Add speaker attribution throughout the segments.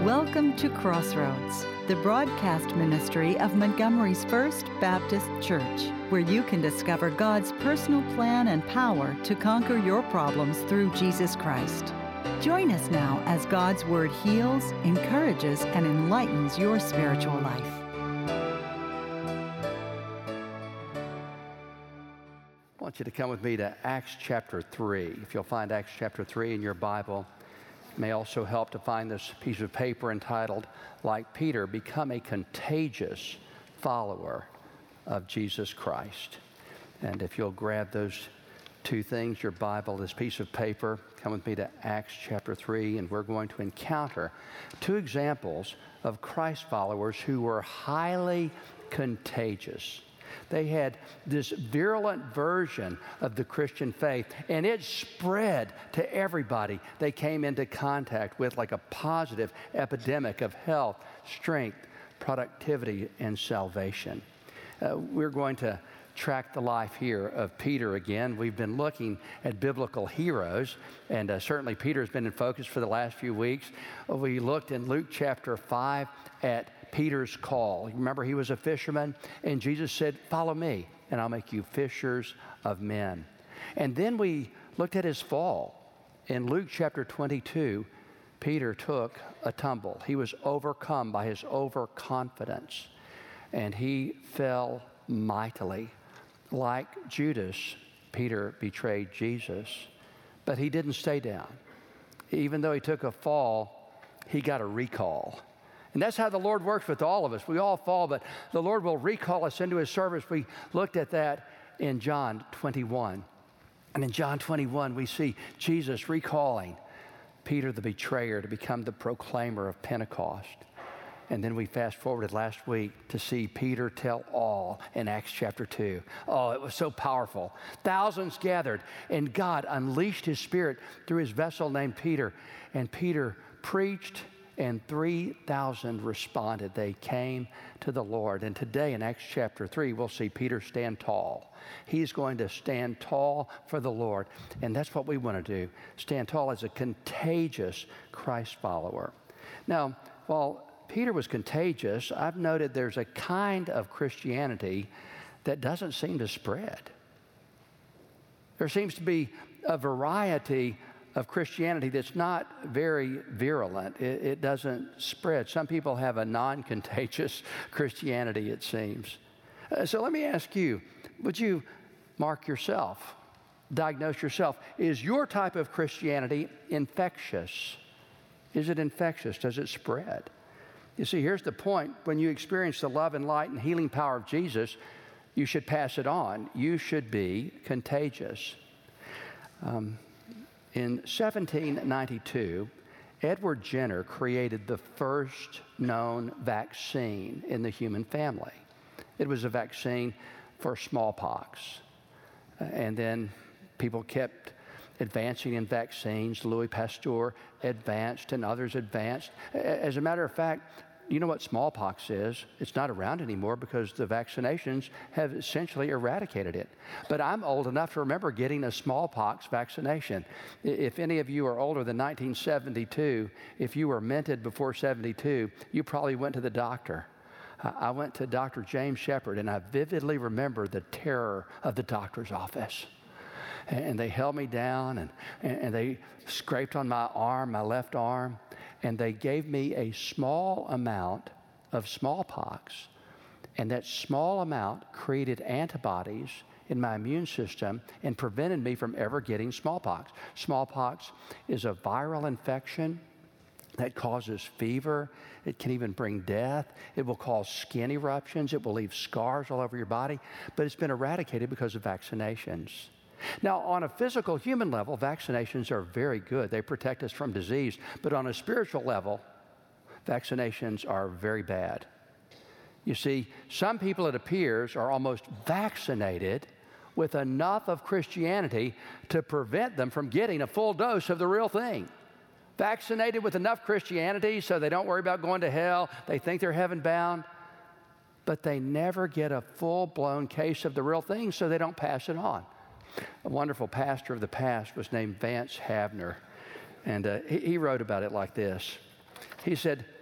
Speaker 1: Welcome to Crossroads, the broadcast ministry of Montgomery's First Baptist Church, where you can discover God's personal plan and power to conquer your problems through Jesus Christ. Join us now as God's Word heals, encourages, and enlightens your spiritual life.
Speaker 2: I want you to come with me to Acts chapter 3. If you'll find Acts chapter 3 in your Bible, it may also help to find this piece of paper entitled, Like Peter, Become a Contagious Follower of Jesus Christ. And if you'll grab those two things, your Bible, this piece of paper, come with me to Acts chapter 3, and we're going to encounter two examples of Christ followers who were highly contagious. They had this virulent version of the Christian faith, and it spread to everybody they came into contact with, like a positive epidemic of health, strength, productivity, and salvation. We're going to track the life here of Peter again. We've been looking at biblical heroes, and certainly Peter's been in focus for the last few weeks. We looked in Luke chapter 5 at Peter's call. You remember, he was a fisherman, and Jesus said, "Follow me, and I'll make you fishers of men." And then we looked at his fall. In Luke chapter 22, Peter took a tumble. He was overcome by his overconfidence, and he fell mightily. Like Judas, Peter betrayed Jesus, but he didn't stay down. Even though he took a fall, he got a recall. And that's how the Lord works with all of us. We all fall, but the Lord will recall us into His service. We looked at that in John 21. And in John 21, we see Jesus recalling Peter the betrayer to become the proclaimer of Pentecost. And then we fast forwarded last week to see Peter tell all in Acts chapter 2. Oh, it was so powerful. Thousands gathered, and God unleashed His Spirit through His vessel named Peter. And Peter preached, and 3,000 responded. They came to the Lord. And today in Acts chapter 3, we'll see Peter stand tall. He's going to stand tall for the Lord. And that's what we want to do, stand tall as a contagious Christ follower. Now, while Peter was contagious, I've noted there's a kind of Christianity that doesn't seem to spread. There seems to be a variety of Christianity that's not very virulent. It doesn't spread. Some people have a non-contagious Christianity, it seems. So let me ask you, would you mark yourself, diagnose yourself? Is your type of Christianity infectious? Is it infectious? Does it spread? You see, here's the point. When you experience the love and light and healing power of Jesus, you should pass it on. You should be contagious. In 1792, Edward Jenner created the first known vaccine in the human family. It was a vaccine for smallpox. And then people kept advancing in vaccines. Louis Pasteur advanced and others advanced. As a matter of fact, you know what smallpox is? It's not around anymore because the vaccinations have essentially eradicated it. But I'm old enough to remember getting a smallpox vaccination. If any of you are older than 1972, if you were minted before 72, you probably went to the doctor. I went to Dr. James Shepard, and I vividly remember the terror of the doctor's office. And they held me down, and they scraped on my arm, my left arm, and they gave me a small amount of smallpox. And that small amount created antibodies in my immune system and prevented me from ever getting smallpox. Smallpox is a viral infection that causes fever. It can even bring death. It will cause skin eruptions. It will leave scars all over your body. But it's been eradicated because of vaccinations. Now, on a physical human level, vaccinations are very good. They protect us from disease. But on a spiritual level, vaccinations are very bad. You see, some people, it appears, are almost vaccinated with enough of Christianity to prevent them from getting a full dose of the real thing. Vaccinated with enough Christianity so they don't worry about going to hell. They think they're heaven bound. But they never get a full-blown case of the real thing, so they don't pass it on. A wonderful pastor of the past was named Vance Havner, and he wrote about it like this. He said,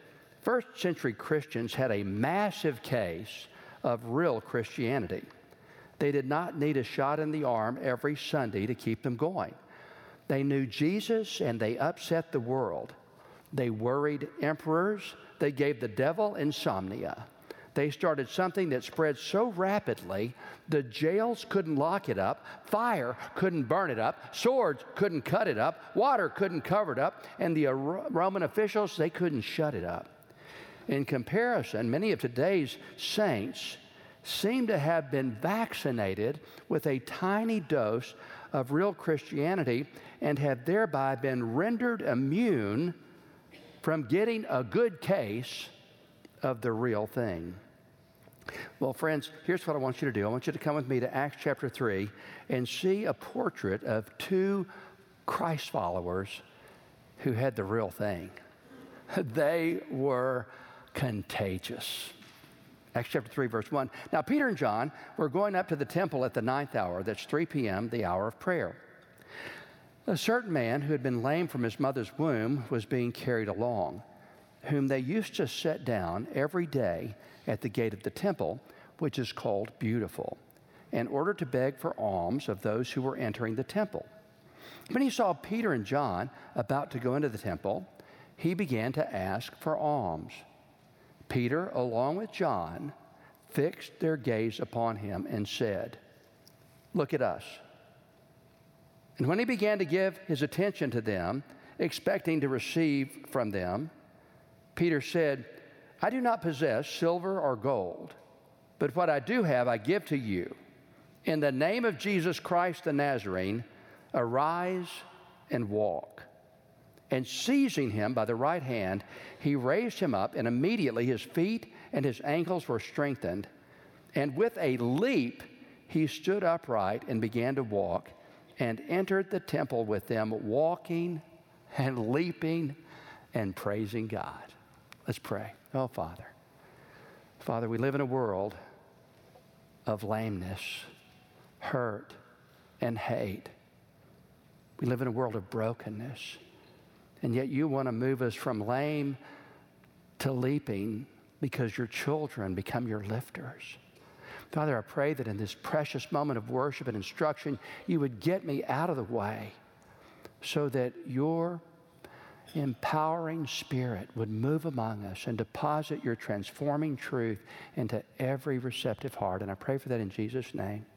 Speaker 2: First century Christians had a massive case of real Christianity. They did not need a shot in the arm every Sunday to keep them going. They knew Jesus and they upset the world. They worried emperors. They gave the devil insomnia. They started something that spread so rapidly, the jails couldn't lock it up, fire couldn't burn it up, swords couldn't cut it up, water couldn't cover it up, and the Roman officials, they couldn't shut it up. In comparison, many of today's saints seem to have been vaccinated with a tiny dose of real Christianity and have thereby been rendered immune from getting a good case of the real thing. Well, friends, here's what I want you to do. I want you to come with me to Acts chapter 3 and see a portrait of two Christ followers who had the real thing. They were contagious. Acts chapter 3, verse 1. Now, Peter and John were going up to the temple at the 9th hour. That's 3 p.m., the hour of prayer. A certain man who had been lame from his mother's womb was being carried along, whom they used to set down every day at the gate of the temple, which is called Beautiful, in order to beg for alms of those who were entering the temple. When he saw Peter and John about to go into the temple, he began to ask for alms. Peter, along with John, fixed their gaze upon him and said, "Look at us." And when he began to give his attention to them, expecting to receive from them, Peter said, "I do not possess silver or gold, but what I do have I give to you. In the name of Jesus Christ the Nazarene, arise and walk." And seizing him by the right hand, he raised him up, and immediately his feet and his ankles were strengthened. And with a leap, he stood upright and began to walk, and entered the temple with them, walking and leaping and praising God. Let's pray. Oh, Father. Father, we live in a world of lameness, hurt, and hate. We live in a world of brokenness. And yet you want to move us from lame to leaping because your children become your lifters. Father, I pray that in this precious moment of worship and instruction, you would get me out of the way so that your empowering Spirit would move among us and deposit your transforming truth into every receptive heart. And I pray for that in Jesus' name.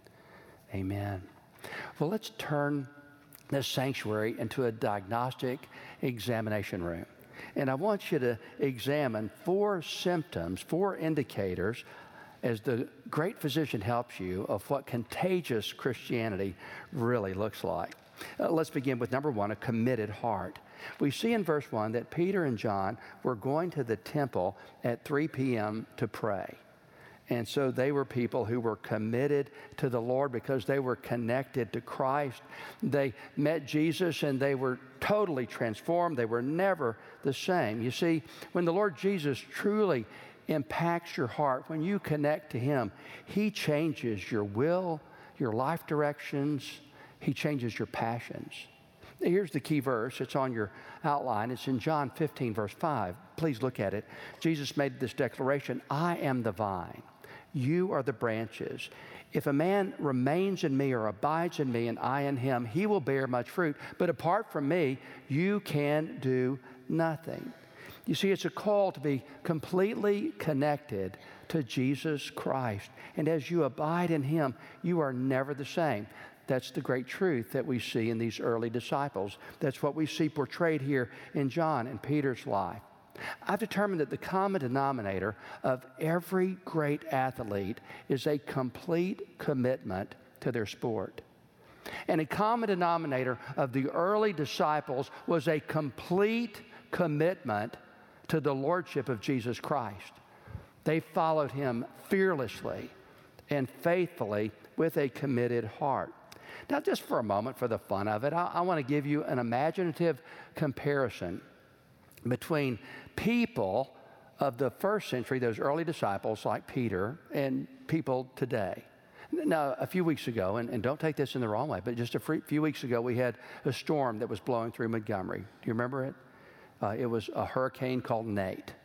Speaker 2: Amen. Well, let's turn this sanctuary into a diagnostic examination room. And I want you to examine 4 symptoms, 4 indicators as the great physician helps you of what contagious Christianity really looks like. Let's begin with number 1, a committed heart. We see in verse 1 that Peter and John were going to the temple at 3 p.m. to pray. And so they were people who were committed to the Lord because they were connected to Christ. They met Jesus and they were totally transformed. They were never the same. You see, when the Lord Jesus truly impacts your heart, when you connect to Him, He changes your will, your life directions. He changes your passions. Here's the key verse. It's on your outline. It's in John 15, verse 5. Please look at it. Jesus made this declaration, "I am the vine. You are the branches. If a man remains in me or abides in me and I in him, he will bear much fruit. But apart from me, you can do nothing." You see, it's a call to be completely connected to Jesus Christ. And as you abide in Him, you are never the same. That's the great truth that we see in these early disciples. That's what we see portrayed here in John and Peter's life. I've determined that the common denominator of every great athlete is a complete commitment to their sport. And a common denominator of the early disciples was a complete commitment to the lordship of Jesus Christ. They followed Him fearlessly and faithfully with a committed heart. Now, just for a moment, for the fun of it, I want to give you an imaginative comparison between people of the first century, those early disciples like Peter, and people today. Now, a few weeks ago, and don't take this in the wrong way, but just a few weeks ago, we had a storm that was blowing through Montgomery. Do you remember it? It was a hurricane called Nate.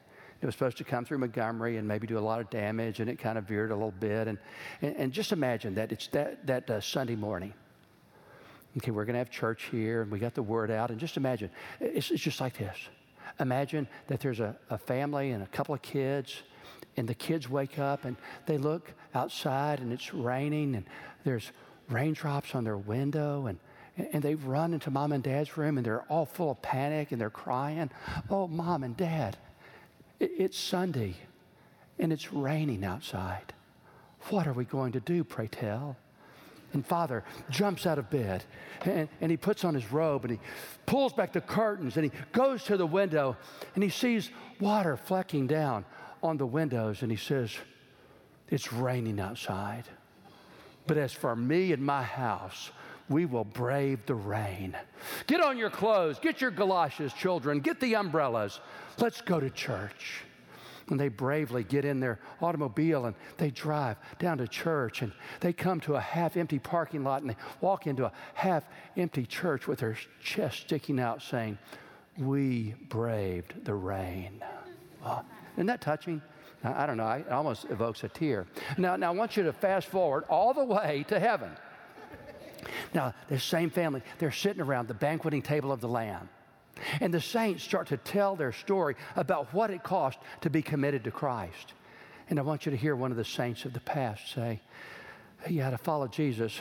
Speaker 2: It was supposed to come through Montgomery and maybe do a lot of damage, and it kind of veered a little bit. And just imagine that it's that Sunday morning. Okay, we're going to have church here, and we got the word out. And just imagine, it's just like this. Imagine that there's a family and a couple of kids, and the kids wake up, and they look outside, and it's raining, and there's raindrops on their window, and they've run into Mom and Dad's room, and they're all full of panic, and they're crying. Oh, Mom and Dad, it's Sunday, and it's raining outside. What are we going to do, pray tell? And Father jumps out of bed, and he puts on his robe, and he pulls back the curtains, and he goes to the window, and he sees water flecking down on the windows, and he says, it's raining outside. But as for me and my house, we will brave the rain. Get on your clothes, get your galoshes, children, get the umbrellas. Let's go to church. And they bravely get in their automobile and they drive down to church, and they come to a half-empty parking lot, and they walk into a half-empty church with their chest sticking out saying, we braved the rain. Oh, isn't that touching? I don't know, it almost evokes a tear. Now I want you to fast forward all the way to heaven. Now, this same family, they're sitting around the banqueting table of the Lamb. And the saints start to tell their story about what it cost to be committed to Christ. And I want you to hear one of the saints of the past say, yeah, to follow Jesus,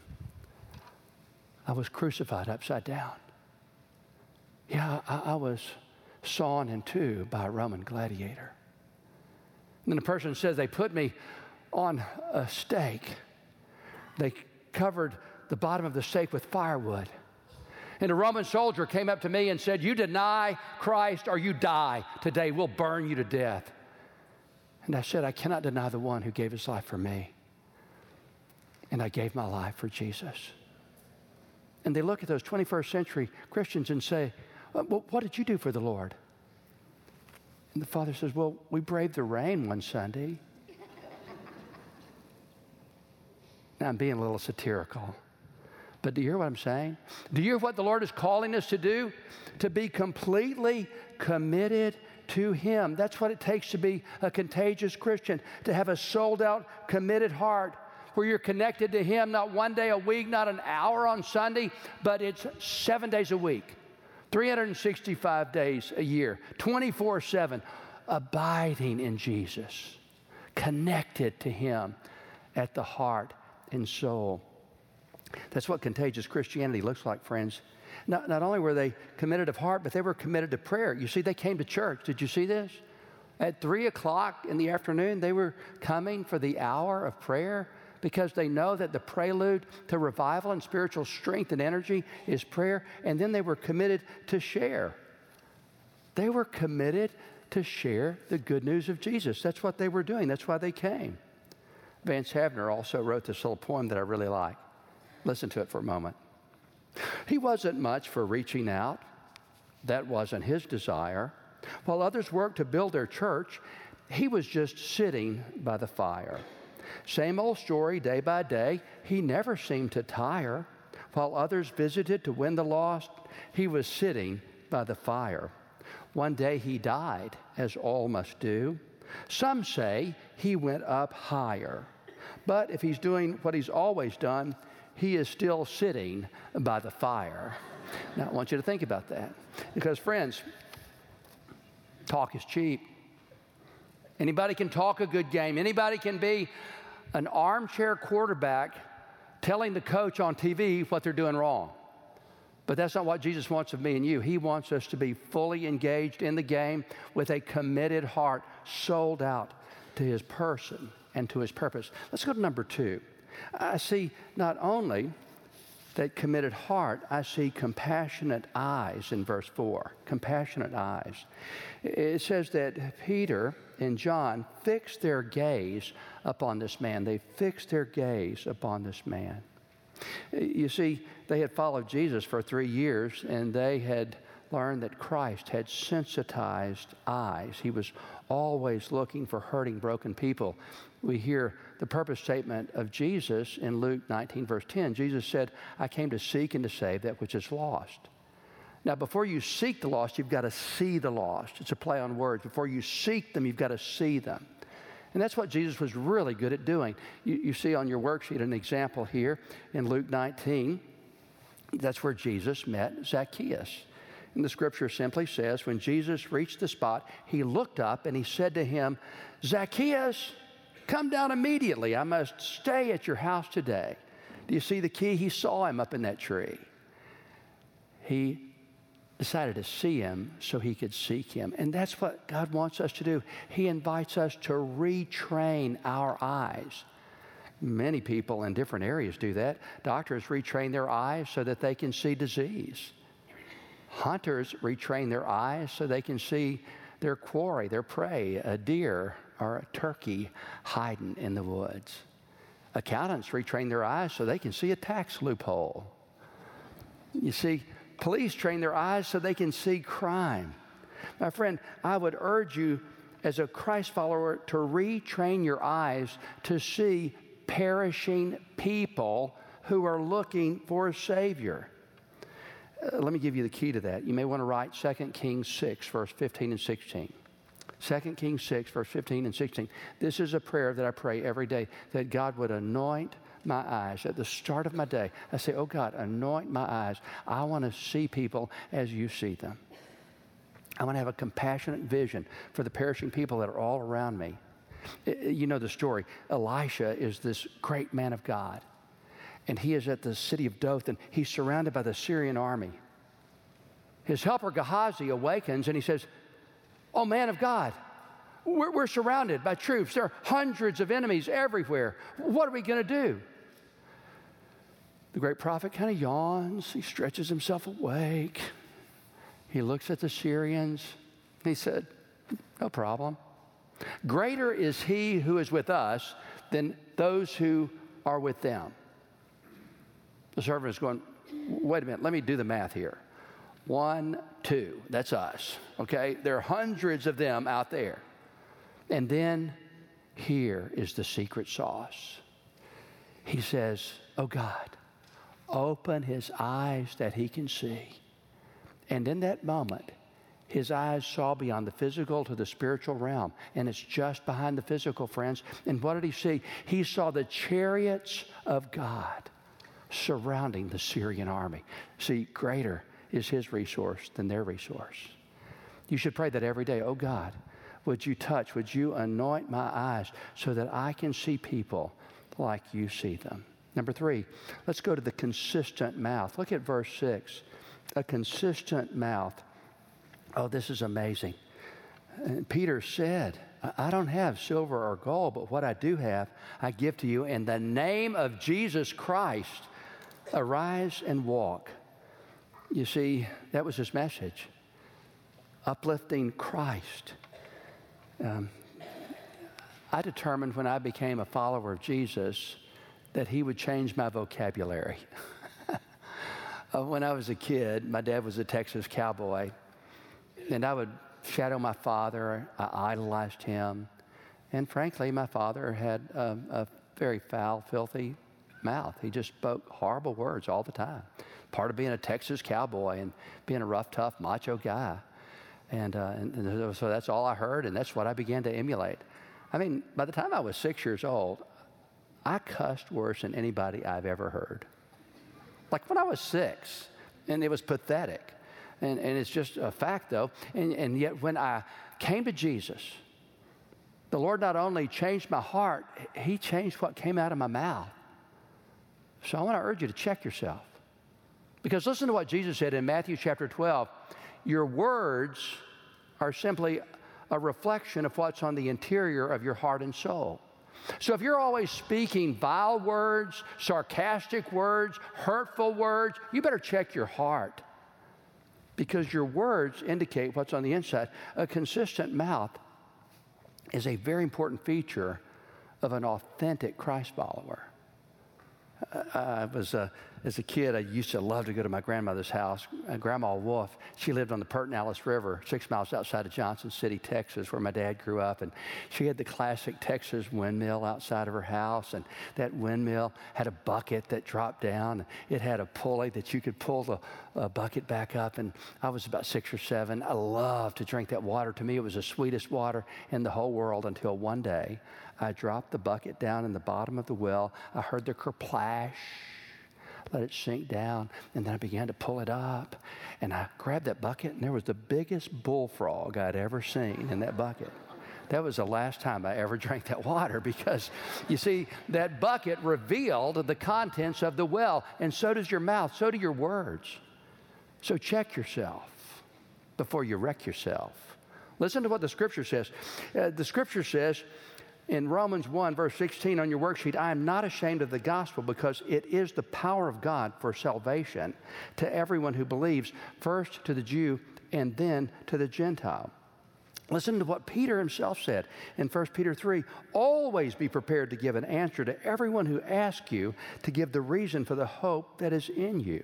Speaker 2: I was crucified upside down. Yeah, I was sawn in two by a Roman gladiator. And then the person says, they put me on a stake. They covered the bottom of the stake with firewood. And a Roman soldier came up to me and said, you deny Christ or you die today. We'll burn you to death. And I said, I cannot deny the one who gave his life for me. And I gave my life for Jesus. And they look at those 21st century Christians and say, well, what did you do for the Lord? And the father says, well, we braved the rain one Sunday. Now I'm being a little satirical. But do you hear what I'm saying? Do you hear what the Lord is calling us to do? To be completely committed to Him. That's what it takes to be a contagious Christian, to have a sold-out, committed heart where you're connected to Him, not one day a week, not an hour on Sunday, but it's 7 days a week, 365 days a year, 24/7, abiding in Jesus, connected to Him at the heart and soul. That's what contagious Christianity looks like, friends. Not only were they committed of heart, but they were committed to prayer. You see, they came to church. Did you see this? At 3 o'clock in the afternoon, they were coming for the hour of prayer because they know that the prelude to revival and spiritual strength and energy is prayer. And then they were committed to share. They were committed to share the good news of Jesus. That's what they were doing. That's why they came. Vance Havner also wrote this little poem that I really like. Listen to it for a moment. He wasn't much for reaching out. That wasn't his desire. While others worked to build their church, he was just sitting by the fire. Same old story day by day. He never seemed to tire. While others visited to win the lost, he was sitting by the fire. One day he died, as all must do. Some say he went up higher. But if he's doing what he's always done, he is still sitting by the fire. Now, I want you to think about that. Because, friends, talk is cheap. Anybody can talk a good game. Anybody can be an armchair quarterback telling the coach on TV what they're doing wrong. But that's not what Jesus wants of me and you. He wants us to be fully engaged in the game with a committed heart, sold out to His person and to His purpose. Let's go to number 2. I see not only that committed heart, I see compassionate eyes in verse 4. Compassionate eyes. It says that Peter and John fixed their gaze upon this man. They fixed their gaze upon this man. You see, they had followed Jesus for 3 years, and they had learned that Christ had sensitized eyes. He was always looking for hurting, broken people. We hear the purpose statement of Jesus in Luke 19, verse 10. Jesus said, I came to seek and to save that which is lost. Now, before you seek the lost, you've got to see the lost. It's a play on words. Before you seek them, you've got to see them. And that's what Jesus was really good at doing. You see on your worksheet an example here in Luke 19. That's where Jesus met Zacchaeus. And the scripture simply says, when Jesus reached the spot, he looked up and he said to him, Zacchaeus, come down immediately. I must stay at your house today. Do you see the key? He saw him up in that tree. He decided to see him so he could seek him. And that's what God wants us to do. He invites us to retrain our eyes. Many people in different areas do that. Doctors retrain their eyes so that they can see disease. Hunters retrain their eyes so they can see their quarry, their prey, a deer or a turkey hiding in the woods. Accountants retrain their eyes so they can see a tax loophole. You see, police train their eyes so they can see crime. My friend, I would urge you as a Christ follower to retrain your eyes to see perishing people who are looking for a Savior. Let me give you the key to that. You may want to write 2 Kings 6, verse 15 and 16. 2 Kings 6, verse 15 and 16. This is a prayer that I pray every day, that God would anoint my eyes. At the start of my day, I say, oh God, anoint my eyes. I want to see people as you see them. I want to have a compassionate vision for the perishing people that are all around me. You know the story. Elisha is this great man of God. And he is at the city of Dothan. He's surrounded by the Syrian army. His helper Gehazi awakens and he says, oh, man of God, we're surrounded by troops. There are hundreds of enemies everywhere. What are we going to do? The great prophet kind of yawns. He stretches himself awake. He looks at the Syrians. He said, no problem. Greater is he who is with us than those who are with them. The servant is going, wait a minute, let me do the math here. 1, 2, that's us, okay? There are hundreds of them out there. And then here is the secret sauce. He says, oh God, open his eyes that he can see. And in that moment, his eyes saw beyond the physical to the spiritual realm. And it's just behind the physical, friends. And what did he see? He saw the chariots of God surrounding the Syrian army. See, greater is his resource than their resource. You should pray that every day. Oh God, would you anoint my eyes so that I can see people like you see them. Number 3, let's go to the consistent mouth. Look at verse 6. A consistent mouth. Oh, this is amazing. And Peter said, I don't have silver or gold, but what I do have, I give to you. In the name of Jesus Christ, arise and walk. You see, that was his message. Uplifting Christ. I determined when I became a follower of Jesus that he would change my vocabulary. When I was a kid, my dad was a Texas cowboy, and I would shadow my father. I idolized him. And frankly, my father had a very foul, filthy mouth. He just spoke horrible words all the time. Part of being a Texas cowboy and being a rough, tough, macho guy. And so that's all I heard, and that's what I began to emulate. I mean, by the time I was 6 years old, I cussed worse than anybody I've ever heard. Like when I was 6, and it was pathetic. And it's just a fact, though. And yet when I came to Jesus, the Lord not only changed my heart, he changed what came out of my mouth. So I want to urge you to check yourself. Because listen to what Jesus said in Matthew chapter 12. Your words are simply a reflection of what's on the interior of your heart and soul. So if you're always speaking vile words, sarcastic words, hurtful words, you better check your heart. Because your words indicate what's on the inside. A consistent mouth is a very important feature of an authentic Christ follower. I was as a kid, I used to love to go to my grandmother's house. Grandma Wolf, she lived on the Pertinalis River, 6 miles outside of Johnson City, Texas, where my dad grew up. And she had the classic Texas windmill outside of her house. And that windmill had a bucket that dropped down. It had a pulley that you could pull the bucket back up. And I was about 6 or 7. I loved to drink that water. To me, it was the sweetest water in the whole world until one day I dropped the bucket down in the bottom of the well. I heard the kerplash. Let it sink down, and then I began to pull it up, and I grabbed that bucket, and there was the biggest bullfrog I'd ever seen in that bucket. That was the last time I ever drank that water, because, you see, that bucket revealed the contents of the well, and so does your mouth, so do your words. So check yourself before you wreck yourself. Listen to what the Scripture says. The Scripture says, in Romans 1, verse 16 on your worksheet, I am not ashamed of the gospel, because it is the power of God for salvation to everyone who believes, first to the Jew and then to the Gentile. Listen to what Peter himself said in 1 Peter 3. Always be prepared to give an answer to everyone who asks you to give the reason for the hope that is in you.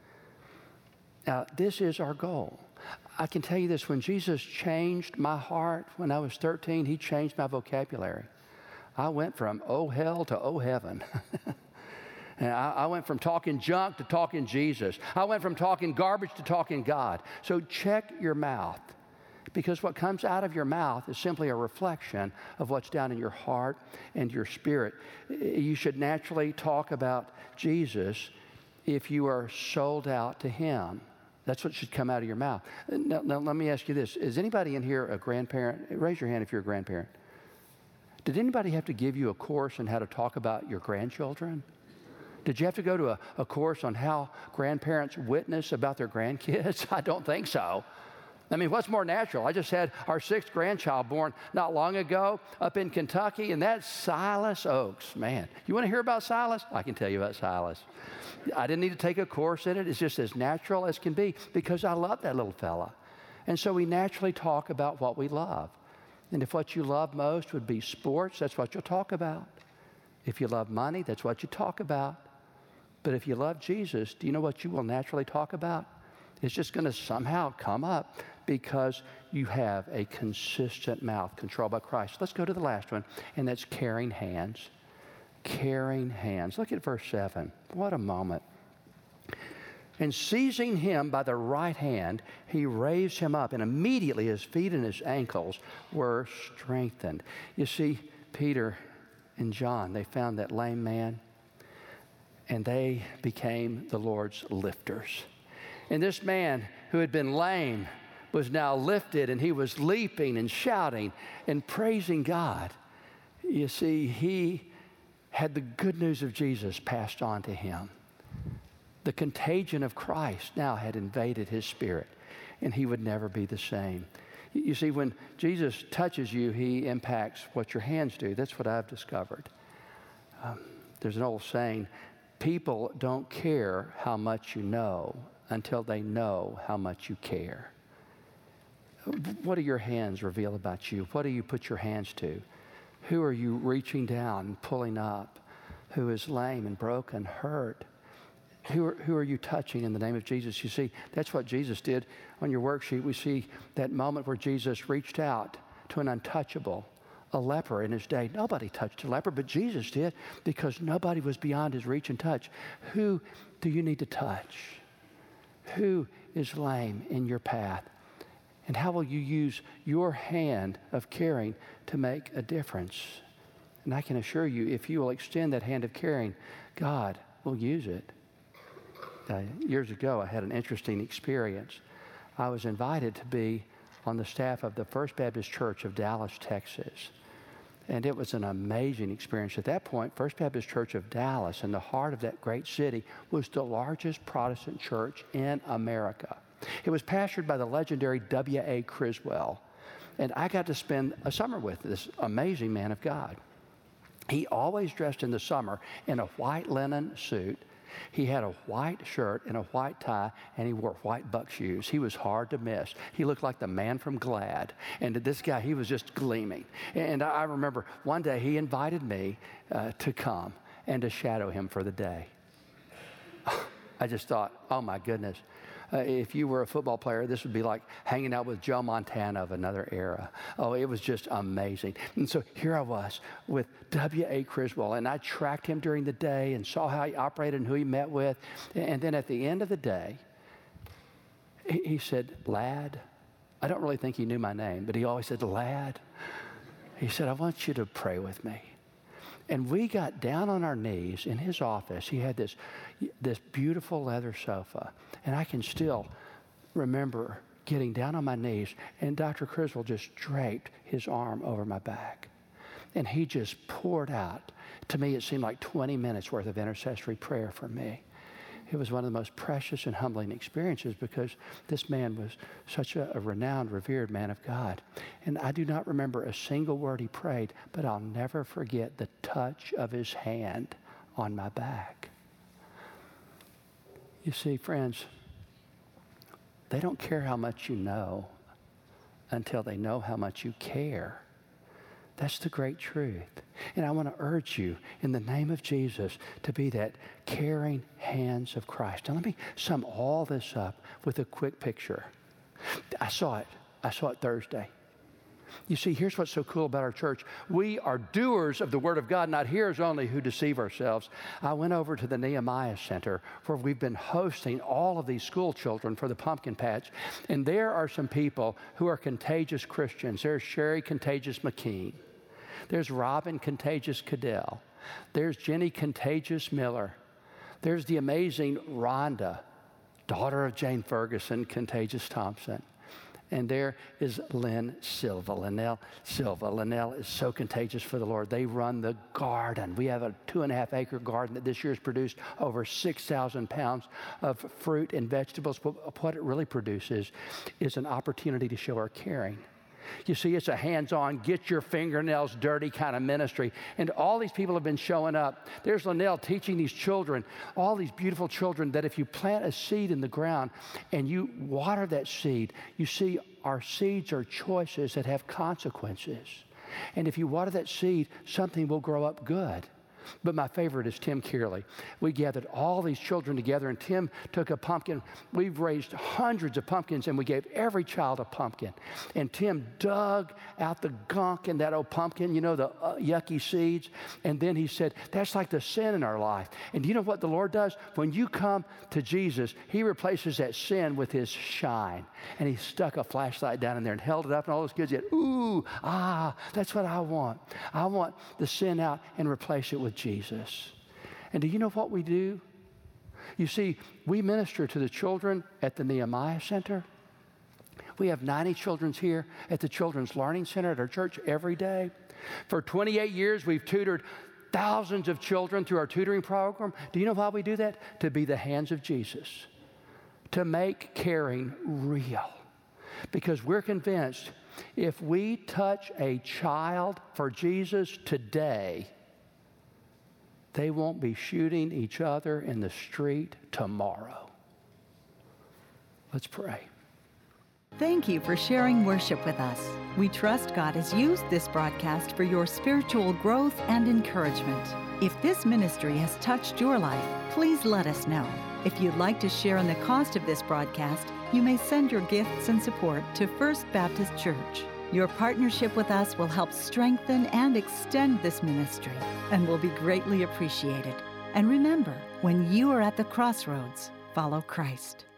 Speaker 2: Now, this is our goal. I can tell you this, when Jesus changed my heart when I was 13, he changed my vocabulary. I went from oh hell to oh heaven. And I went from talking junk to talking Jesus. I went from talking garbage to talking God. So check your mouth, because what comes out of your mouth is simply a reflection of what's down in your heart and your spirit. You should naturally talk about Jesus if you are sold out to him. That's what should come out of your mouth. Now, let me ask you this. Is anybody in here a grandparent? Raise your hand if you're a grandparent. Did anybody have to give you a course on how to talk about your grandchildren? Did you have to go to a course on how grandparents witness about their grandkids? I don't think so. I mean, what's more natural? I just had our 6th grandchild born not long ago up in Kentucky, and that's Silas Oakes. Man, you want to hear about Silas? I can tell you about Silas. I didn't need to take a course in it. It's just as natural as can be, because I love that little fella. And so we naturally talk about what we love. And if what you love most would be sports, that's what you'll talk about. If you love money, that's what you talk about. But if you love Jesus, do you know what you will naturally talk about? It's just going to somehow come up, because you have a consistent mouth controlled by Christ. Let's go to the last one, and that's caring hands. Caring hands. Look at verse 7. What a moment. And seizing him by the right hand, he raised him up, and immediately his feet and his ankles were strengthened. You see, Peter and John, they found that lame man, and they became the Lord's lifters. And this man who had been lame was now lifted, and he was leaping and shouting and praising God. You see, he had the good news of Jesus passed on to him. The contagion of Christ now had invaded his spirit, and he would never be the same. You see, when Jesus touches you, he impacts what your hands do. That's what I've discovered. There's an old saying, people don't care how much you know until they know how much you care. What do your hands reveal about you? What do you put your hands to? Who are you reaching down and pulling up? Who is lame and broken, hurt? Who are you touching in the name of Jesus? You see, that's what Jesus did. On your worksheet, we see that moment where Jesus reached out to an untouchable, a leper in his day. Nobody touched a leper, but Jesus did, because nobody was beyond his reach and touch. Who do you need to touch? Who is lame in your path? And how will you use your hand of caring to make a difference? And I can assure you, if you will extend that hand of caring, God will use it. Years ago, I had an interesting experience. I was invited to be on the staff of the First Baptist Church of Dallas, Texas. And it was an amazing experience. At that point, First Baptist Church of Dallas, in the heart of that great city, was the largest Protestant church in America. It was pastored by the legendary W.A. Criswell. And I got to spend a summer with this amazing man of God. He always dressed in the summer in a white linen suit. He had a white shirt and a white tie, and he wore white buck shoes. He was hard to miss. He looked like the man from Glad. And this guy, he was just gleaming. And I remember one day he invited me to come and to shadow him for the day. I just thought, oh my goodness. If you were a football player, this would be like hanging out with Joe Montana of another era. Oh, it was just amazing. And so here I was with W.A. Criswell, and I tracked him during the day and saw how he operated and who he met with. And then at the end of the day, he said, "Lad," I don't really think he knew my name, but he always said, "Lad." He said, "I want you to pray with me." And we got down on our knees in his office. He had this beautiful leather sofa. And I can still remember getting down on my knees, and Dr. Criswell just draped his arm over my back. And he just poured out. To me, it seemed like 20 minutes worth of intercessory prayer for me. It was one of the most precious and humbling experiences because this man was such a renowned, revered man of God. And I do not remember a single word he prayed, but I'll never forget the touch of his hand on my back. You see, friends, they don't care how much you know until they know how much you care. That's the great truth. And I want to urge you in the name of Jesus to be that caring hands of Christ. Now let me sum all this up with a quick picture. I saw it Thursday. You see, here's what's so cool about our church. We are doers of the Word of God, not hearers only who deceive ourselves. I went over to the Nehemiah Center where we've been hosting all of these school children for the pumpkin patch. And there are some people who are contagious Christians. There's Sherry Contagious McKean. There's Robin Contagious Cadell. There's Jenny Contagious Miller. There's the amazing Rhonda, daughter of Jane Ferguson Contagious Thompson. And there is Lynn Silva, Linnell Silva. Linnell is so contagious for the Lord. They run the garden. We have a 2.5-acre garden that this year has produced over 6,000 pounds of fruit and vegetables. But what it really produces is an opportunity to show our caring. You see, it's a hands-on, get your fingernails dirty kind of ministry. And all these people have been showing up. There's Linnell teaching these children, all these beautiful children, that if you plant a seed in the ground and you water that seed, you see our seeds are choices that have consequences. And if you water that seed, something will grow up good. But my favorite is Tim Kearley. We gathered all these children together, and Tim took a pumpkin. We've raised hundreds of pumpkins, and we gave every child a pumpkin. And Tim dug out the gunk in that old pumpkin, you know, the yucky seeds. And then he said, that's like the sin in our life. And do you know what the Lord does? When you come to Jesus, he replaces that sin with his shine. And he stuck a flashlight down in there and held it up, and all those kids said, ooh, that's what I want. I want the sin out and replace it with Jesus. And do you know what we do? You see, we minister to the children at the Nehemiah Center. We have 90 children here at the Children's Learning Center at our church every day. For 28 years, we've tutored thousands of children through our tutoring program. Do you know why we do that? To be the hands of Jesus, to make caring real. Because we're convinced if we touch a child for Jesus today, they won't be shooting each other in the street tomorrow. Let's pray.
Speaker 1: Thank you for sharing worship with us. We trust God has used this broadcast for your spiritual growth and encouragement. If this ministry has touched your life, please let us know. If you'd like to share in the cost of this broadcast, you may send your gifts and support to First Baptist Church. Your partnership with us will help strengthen and extend this ministry and will be greatly appreciated. And remember, when you are at the crossroads, follow Christ.